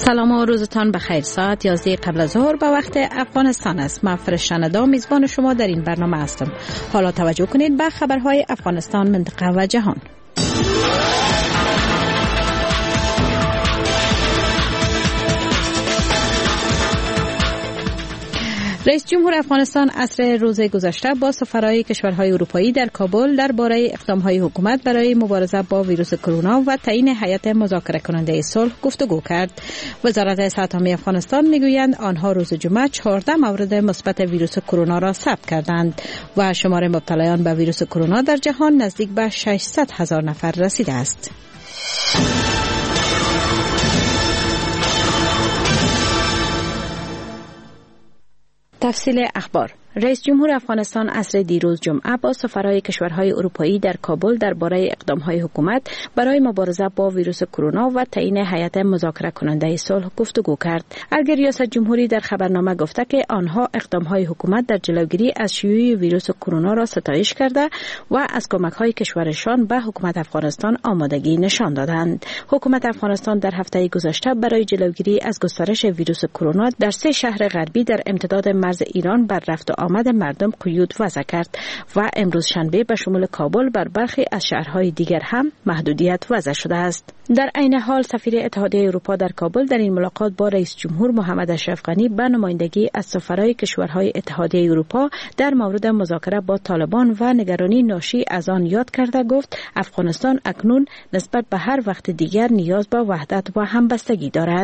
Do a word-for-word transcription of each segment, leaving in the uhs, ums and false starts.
سلام و روزتان بخیر. ساعت یازده قبل از ظهر به وقت افغانستان است. من فرشتنده میزبان شما در این برنامه هستم. حالا توجه کنید به خبرهای افغانستان، منطقه و جهان. رئیس جمهور افغانستان عصر روز گذشته با سفرای کشورهای اروپایی در کابل درباره اقدام‌های حکومت برای مبارزه با ویروس کرونا و تعیین هیئت مذاکره کننده صلح گفتگو کرد. وزارت صحت عامه افغانستان میگویند آنها روز جمعه چهارده مورد مثبت ویروس کرونا را ثبت کردند و شمار مبتلایان به ویروس کرونا در جهان نزدیک به ششصد هزار نفر رسیده است. تفصیل اخبار. رئیس جمهور افغانستان عصر دیروز جمعه با سفرای کشورهای اروپایی در کابل درباره اقدام‌های حکومت برای مبارزه با ویروس کرونا و تعیین هیئت مذاکره کننده صلح گفتگو کرد. الگری ریاست جمهوری در خبرنامه گفته که آنها اقدام‌های حکومت در جلوگیری از شیوع ویروس کرونا را ستایش کرده و از کمک‌های کشورشان به حکومت افغانستان آمادگی نشان دادند. حکومت افغانستان در هفته گذشته برای جلوگیری از گسترش ویروس کرونا در سه شهر غربی در امتداد مرز ایران بر رفت و آمد مردم قیود وضع کرد و امروز شنبه به شمول کابل بر برخی از شهرهای دیگر هم محدودیت وضع شده است. در عین حال سفیر اتحادیه اروپا در کابل در این ملاقات با رئیس جمهور محمد اشرف غنی به نمایندگی از سفرای کشورهای اتحادیه اروپا در مورد مذاکره با طالبان و نگرانی ناشی از آن یاد کرده گفت افغانستان اکنون نسبت به هر وقت دیگر نیاز به وحدت و همبستگی دارد.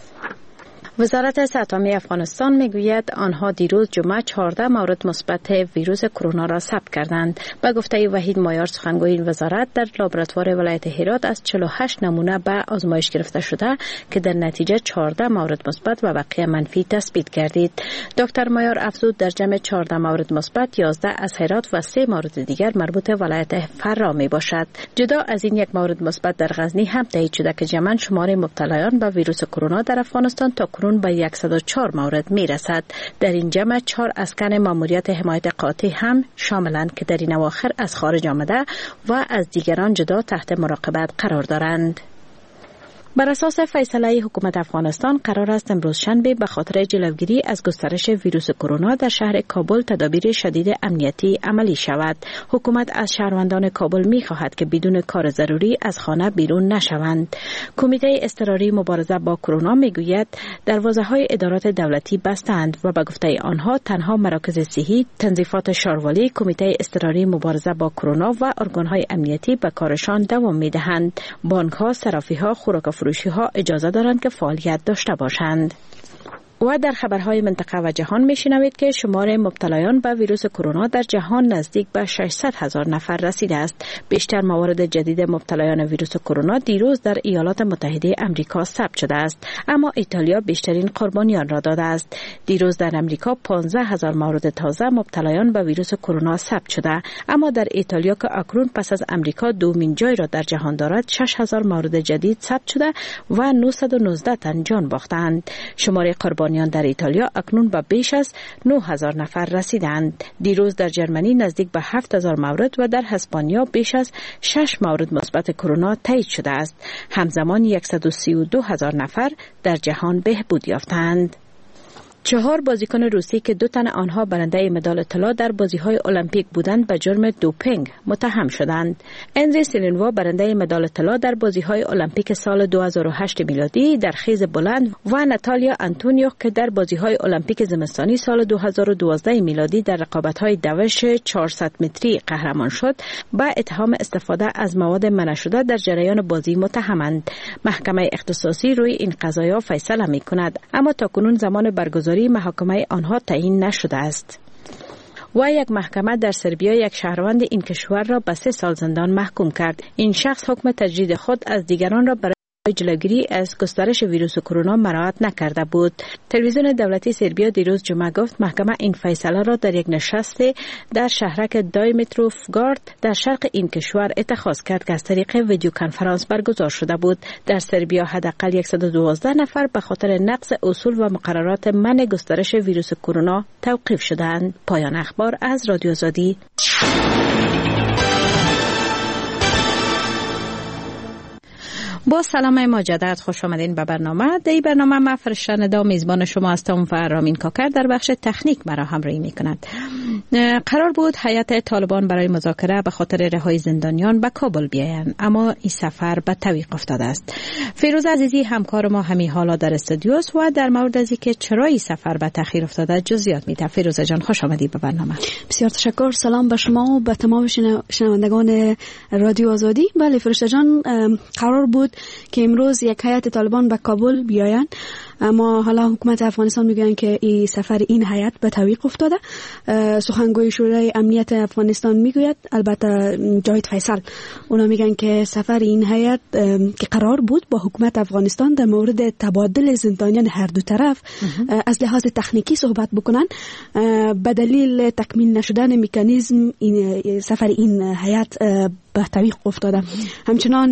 وزارت صحت عامه افغانستان میگوید آنها دیروز جمعه چهارده مورد مثبت ویروس کرونا را ثبت کردند. به گفته وحید مایار سخنگوی این وزارت در لابراتوار ولایت هرات از چهل و هشت نمونه به آزمایش گرفته شده که در نتیجه چهارده مورد مثبت و بقیه منفی تثبیت گردید. دکتر مایار افزود در جمع چهارده مورد مثبت یازده از هرات و سه مورد دیگر مربوط ولایت فرا می باشد. جدا از این یک مورد مثبت در غزنی هم تایید شده که جمع شمار مبتلایان به ویروس کرونا در افغانستان تا به صد و چهار مورد می رسد. در این جمع چهار اسکان ماموریت حمایت قاطع هم شاملند که در این اواخر از خارج آمده و از دیگران جدا تحت مراقبت قرار دارند. بر اساس فیصله حکومت افغانستان قرار است امروز شنبه به خاطر جلوگیری از گسترش ویروس کرونا در شهر کابل تدابیر شدید امنیتی عملی شود. حکومت از شهروندان کابل می خواهد که بدون کار ضروری از خانه بیرون نشوند. کمیته اضطراری مبارزه با کرونا می گوید دروازه‌های ادارات دولتی بستند و به گفته آنها تنها مراکز صحی، تنظیفات شاروالی، کمیته اضطراری مبارزه با کرونا و ارگان‌های امنیتی به کارشان دوام می دهند. بانک‌ها، صرافی‌ها، خوراک فروشی ها اجازه دارند که فعالیت داشته باشند. و در خبرهای منطقه و جهان میشنوید که شمار مبتلایان به ویروس کرونا در جهان نزدیک به ششصد هزار نفر رسیده است. بیشتر موارد جدید مبتلایان ویروس کرونا دیروز در ایالات متحده آمریکا ثبت شده است، اما ایتالیا بیشترین قربانیان را داده است. دیروز در آمریکا پانزده هزار مورد تازه مبتلایان به ویروس کرونا ثبت شده، اما در ایتالیا که اکنون پس از آمریکا دومین جای را در جهان دارد شش هزار مورد جدید ثبت شده و نهصد و نوزده تن جان باختند. شمار قربانیان در ایتالیا اکنون به بیش از نه هزار نفر رسیدند. دیروز در جرمنی نزدیک به هفت هزار مورد و در اسپانیا بیش از شش مورد مثبت کرونا تایید شده است. همزمان صد و سی و دو هزار نفر در جهان بهبود یافتند. چهار بازیکن روسی که دو تن آنها برنده مدال طلا در بازی‌های المپیک بودند به جرم دوپینگ متهم شدند. اندری سیلینوا برنده مدال طلا در بازی‌های المپیک سال دو هزار و هشت میلادی در خیز بلند و ناتالیا آنتونیوک که در بازی‌های المپیک زمستانی سال دو هزار و دوازده میلادی در رقابت‌های دوش چهارصد متری قهرمان شد، با اتهام استفاده از مواد منع شده در جریان بازی متهمند. محکمه اختصاصی روی این قضایا فیصله می‌کند، اما تاکنون زمان برگزاری محاکمه آنها تعیین نشده است. و یک محکمه در سربیا یک شهروند این کشور را به سه سال زندان محکوم کرد. این شخص حکم تجدید خود از دیگران را برای جلوگیری از گسترش ویروس کرونا مراعات نکرده بود. تلویزیون دولتی سربیا دیروز جمعه گفت محکمه این فیصله را در یک نشست در شهرک دایمیتروفگارد در شرق این کشور اتخاذ کرد که از طریق ویدیو کنفرانس برگزار شده بود. در سربیا حداقل صد و دوازده نفر به خاطر نقض اصول و مقررات منع گسترش ویروس کرونا توقیف شدند. پایان اخبار از رادیو آزادی. با سلام مجدد خوش آمدین به برنامه. در این برنامه من فرشانده میزبان شما هستم و رامین کاکر در بخش تکنیک مرا همراهی میکند. قرار بود هیئت طالبان برای مذاکره به خاطر رهایی زندانیان به کابل بیایند، اما این سفر به تعویق افتاده است. فیروز عزیزی همکار ما همین حالا در استودیو است و در مورد از اینکه چرا این سفر به تاخیر افتاده جزئیات میده. فیروز جان خوش آمدی به برنامه. بسیار تشکر. سلام به شما و به تمام شنوندگان رادیو آزادی. بله فرشته جان، قرار بود که امروز یک هیئت طالبان به کابل بیایند، اما حالا حکومت افغانستان میگن که این سفر این هیئت به تعویق افتاده. سخنگوی شورای امنیت افغانستان میگوید، البته جاوید فیصل، اونا میگن که سفر این هیئت که قرار بود با حکومت افغانستان در مورد تبادل زندانیان هر دو طرف از لحاظ تکنیکی صحبت بکنن، به دلیل تکمیل نشدن مکانیزم این سفر این هیئت به تعویق افتاده. همچنان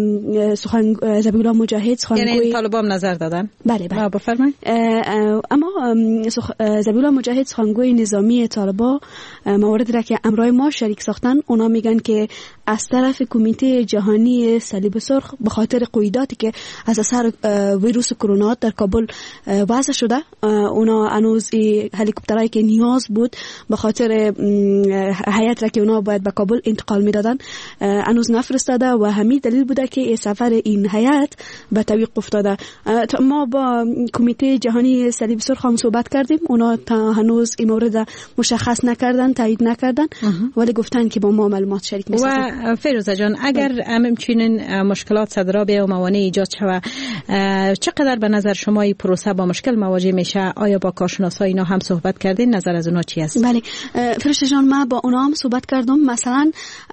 سخن ذبیح الله مجاهد سخنگوی یعنی طالبان نظر دادن. بله بله بفرمایید. اما ذبیح الله مجاهد سخنگوی نظامی طالبان موارد را که امرای ما شریک ساختن، اونا میگن که از طرف کمیته جهانی صلیب سرخ به خاطر قیوداتی که از اثر ویروس کرونا در کابل وضع شده، اونا هنوز هلیکوپترایی که نیاز بود به خاطر هیئت را که اونا باید به کابل انتقال میدادن هنوز نفرستاده و همین دلیل بوده که سفر این هیئت به تعویق افتاده. ما با کمیته جهانی صلیب سرخ هم صحبت کردیم، اونا تا هنوز این مورد مشخص نکردن، تایید نکردن، ولی گفتن که با ما معلومات شریک می‌سازن. و فیروزه جان، اگر همچنین مشکلات صدرا و موانع ایجاد شود، چقدر به نظر شما این پروسه با مشکل مواجه میشه؟ آیا با کارشناسا اینا هم صحبت کردین؟ نظر از اونا چی است؟ بله فرشته جان، ما با اونا هم صحبت کردم. مثلا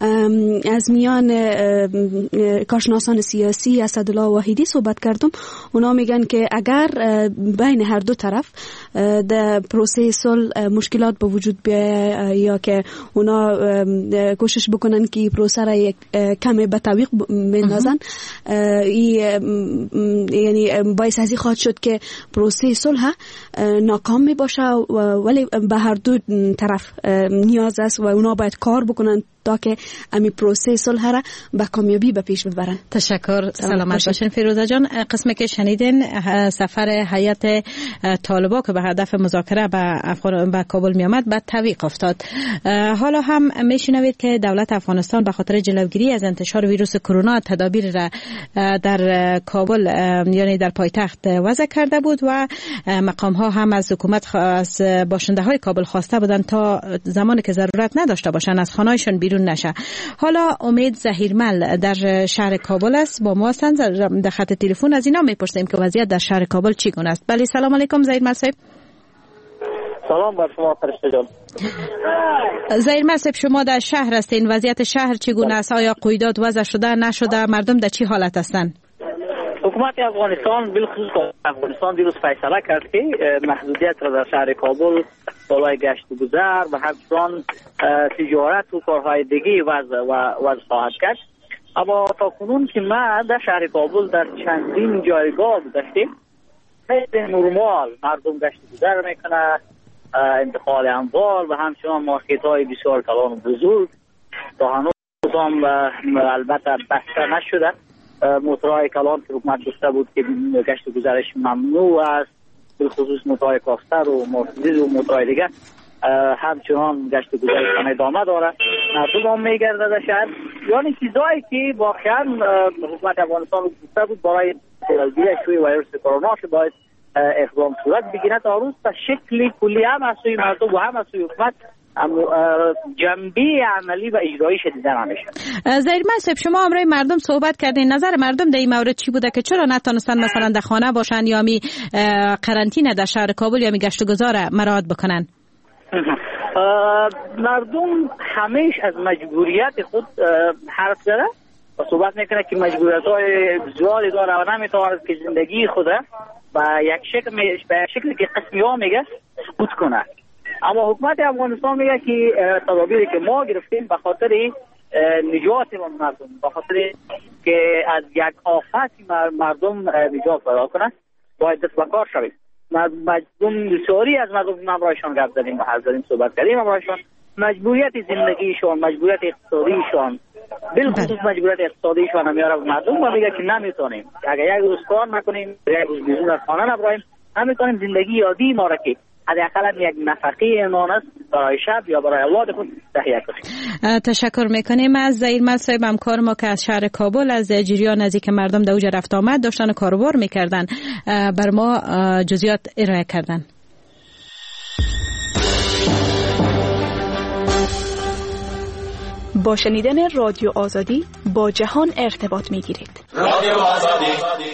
از میان کارشناسان سیاسی اسدالله واحدی صحبت کردم. اونا میگن که اگر بین هر دو طرف در پروسه صلح مشکلات به وجود بیاید یا که اونا کوشش بکنن که پروسه را یک کمی به تعویق بندازن، یعنی باعث ازی خواهد شد که پروسه صلح ناکام می باشه، ولی به هر دو طرف نیاز است و اونا باید کار بکنن تا که امی پروسه صلح را به کامیابی به پیش ببرن. تشکر. سلامت باشین فیروزه جان. قسمی که شنیدین سفر هیئت طالبان که به هدف مذاکره به افغان به کابل می آمد به تعویق افتاد. حالا هم میشنوید که دولت افغانستان به خاطر جلوگیری از انتشار ویروس کرونا تدابیر را در کابل یعنی در پایتخت وضع کرده بود و مقام ها هم از حکومت از باشنده های کابل خواسته بودند تا زمانی که ضرورت نداشته باشند از خانه‌شان بیرون نشه. حالا امید ظهیرمل در شهر کابل است، با ما هستند در خط تلفن. از اینا میپرسیم که وضعیت در شهر کابل چگونه است. بله سلام علیکم ظهیرمل صاحب. سلام بر شما فرشته جان. ظهیرمل صاحب، شما در شهر هستین، وضعیت شهر چگونه است؟ آیا قیودات وضع شده نشده؟ مردم در چی حالت هستند؟ حکومت افغانستان بالخصوص افغانستان دیروز فیصله کرد که محدودیت را در شهر کابل بالای گشت و گذر و همچنان تجارت و کارهای دیگه وضع و وضع خواهد کرد. اما تا کنون که ما در شهر کابل در چندین جایگاه گذاشتیم، مثل نرمال مردم گشت و گذر میکنه، انتقال اموال و همچنان مارکت‌های بسیار کلان و بزرگ تا هنوز هم البته بسته نشده. موتورهای کلان که حکومت گفته بود که گشت و گذرش ممنوع است، بالخصوص موتورهای کاستر و مرسیدس و موتورهای دیگه همچنان گشت و گذرشان ادامه داره. مردم هم میگرده در شهر، یعنی چیزایی که واقعا حکومت افغانستان گفته بود برای جلوگیری از ویروس کرونا که باید اقدام صورت بگیره، تا روز به شکل کلی هم از سوی مردم و هم از سوی حکومت جنبه عملی و اجرایی شدیده نمیشه. ظهیرمل صاحب، شما امروز مردم صحبت کردین، نظر مردم در این مورد چی بوده که چرا نتونستن مثلا در خانه باشن یا می قرنطینه در شهر کابل یا می گشت و گذار مراعات بکنن؟ مردم همیشه از مجبوریت خود حرف زده و صحبت میکنه که مجبوریت‌های زیادی داره و نمیتواند که زندگی خود با یک شکل به شکلی که قسمی ها میگه بود کنه. اما حکومت افغانستان میگه که تدابیری که ما گرفتیم به خاطر نجات مردم، به خاطر که از یک آفت مردم نجات پیدا کنند، باید دست به کار شویم. مردم بسیاری از مردم امرایشان گپ زدیم و حرف زدیم، صحبت کردیم. امرایشان مجبوریت زندگیشان، مجبوریت اقتصادیشان بالخصوص مجبوریت اقتصادیشان میاره به مردم و میگه که نمیتونیم اگر یک روز کار نکنیم، یک روز بیرون از خانه نبریم، نمیتونیم زندگی عادی ما را که حداقل یک نفقه نان است برای شب یا برای اولاد خود تهیه کنیم. تشکر میکنیم از زهیرمل صاحب، همکار ما که از شهر کابل از جریان نزدیک مردم در اوج رفت آمد داشتن کاروبار میکردن بر ما جزئیات ارائه کردن. با شنیدن رادیو آزادی با جهان ارتباط میگیرید. رادیو آزادی.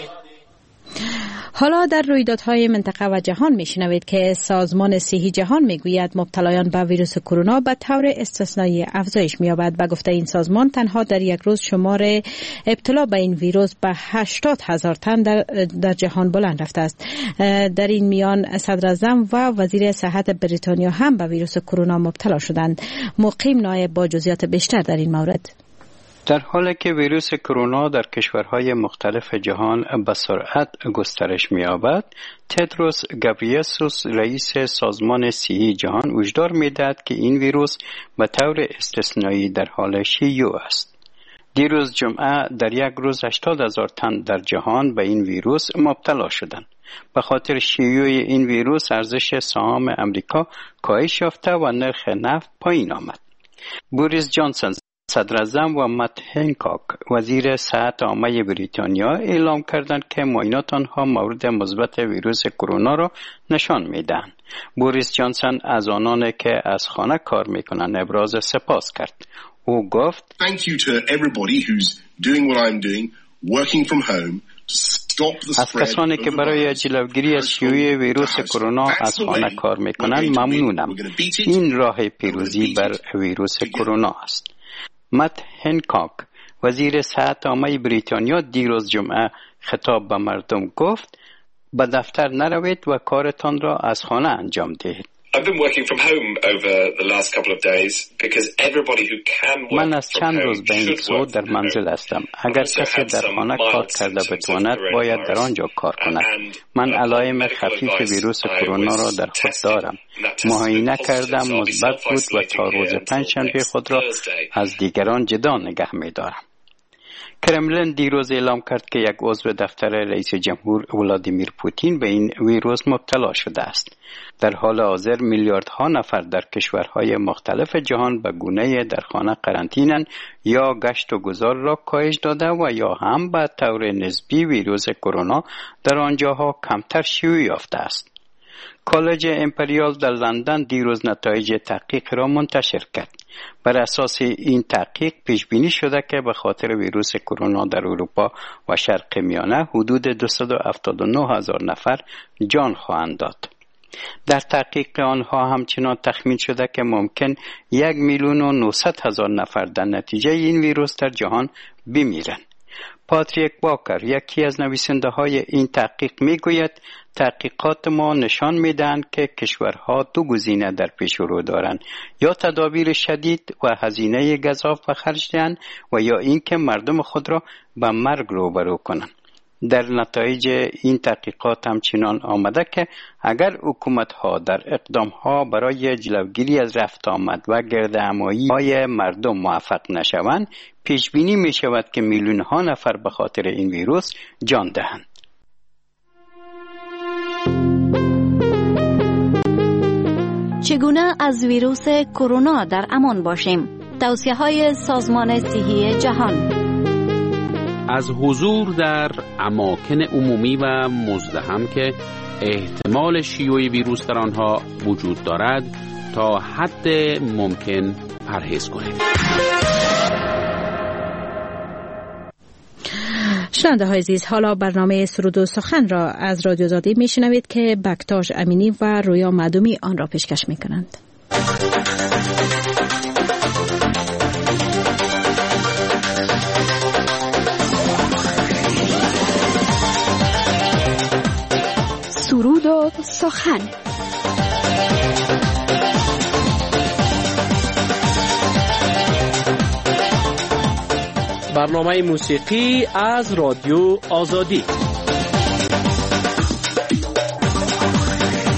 حالا در رویدادهای منطقه و جهان میشنوید که سازمان صحی جهان میگوید مبتلایان به ویروس کرونا به طور استثنایی افزایش می‌یابد. به گفته این سازمان تنها در یک روز شمار ابتلا به این ویروس به هشتاد هزار تن در, در جهان بلند رفته است. در این میان صدر اعظم و وزیر صحت بریتانیا هم به ویروس کرونا مبتلا شدند. مقیم نایب با جزئیات بیشتر در این مورد. در حالی که ویروس کرونا در کشورهای مختلف جهان به سرعت گسترش می‌یابد، تدروس گابریسوس رئیس سازمان صحی جهان هشدار می‌دهد که این ویروس به طور استثنایی در حال شیوع است. دیروز جمعه در یک روز هشتاد هزار تن در جهان به این ویروس مبتلا شدند. به خاطر شیوع این ویروس ارزش سهام امریکا کاهش یافته و نرخ نفت پایین آمد. بوریس جانسون صدر اعظم و مت هنکاک وزیر صحت عامه بریتانیا اعلام کردند که معاینات آنها مورد مثبت ویروس کرونا را نشان میدهند. بوریس جانسون از آنان که از خانه کار میکنند ابراز سپاس کرد. او گفت Thank you to everybody who's doing what I'm doing, working from home. از کسانی که برای جلوگیری از شیوع ویروس کرونا از خانه کار میکنند ممنونم. این راه پیروزی بر ویروس کرونا است. مت هنکاک وزیر صحت عامه بریتانیا دیروز جمعه خطاب به مردم گفت به دفتر نروید و کارتان را از خانه انجام دهید. I've been working from home over the last couple of days because everybody who can work من از چند روز به این سو در منزل هستم. اگر کسی در خانه کار کرده بتواند باید در آنجا کار کند. من علائم خفیف ویروس کرونا را در خود دارم. معاینه کردم مثبت بود و تا روز پنجشنبه خود را از دیگران جدا نگه می‌دارم. کرملین دیروز اعلام کرد که یک عضو دفتر رئیس جمهور ولادیمیر پوتین به این ویروس مبتلا شده است. در حال حاضر میلیاردها نفر در کشورهای مختلف جهان به گونه‌ای در خانه قرنطینه‌اند یا گشت و گذار را کاهش داده و یا هم به طور نسبی ویروس کرونا در آنجاها کمتر شیوع یافته است. کالج امپریال در لندن دیروز نتایج تحقیق را منتشر کرد. بر اساس این تحقیق پیش بینی شده که به خاطر ویروس کرونا در اروپا و شرق میانه حدود دویست و هفتاد و نه هزار نفر جان خواهند داد. در تحقیق آنها همچنان تخمین شده که ممکن یک میلیون و نهصد هزار نفر در نتیجه این ویروس در جهان بمیرند. پاتریک باکر یکی از نویسنده های این تحقیق میگوید تحقیقات ما نشان میدهند که کشورها دو گزینه در پیش رو دارند، یا تدابیر شدید و هزینه گزاف به خرج دهند و یا اینکه مردم خود را به مرگ روبرو کنند. در نتایج این تحقیقات همچنان آمده که اگر حکومت‌ها در اقدام‌ها برای جلوگیری از رفت آمد و گردهمایی‌های مردم موفق نشوند، پیش بینی می‌شود که میلیون‌ها نفر به خاطر این ویروس جان دهند. چگونه از ویروس کرونا در امان باشیم؟ توصیه‌های سازمان صحی جهان. از حضور در اماکن عمومی و مزدحم که احتمال شیوع ویروس در آنها وجود دارد تا حد ممکن پرهیز کنید. شنونده های عزیز، حالا برنامه سرود و سخن را از رادیو آزادی میشنوید که بکتاش امینی و رویا معدومی آن را پیشکش میکنند. سرود و سخن. برنامه موسیقی از رادیو آزادی.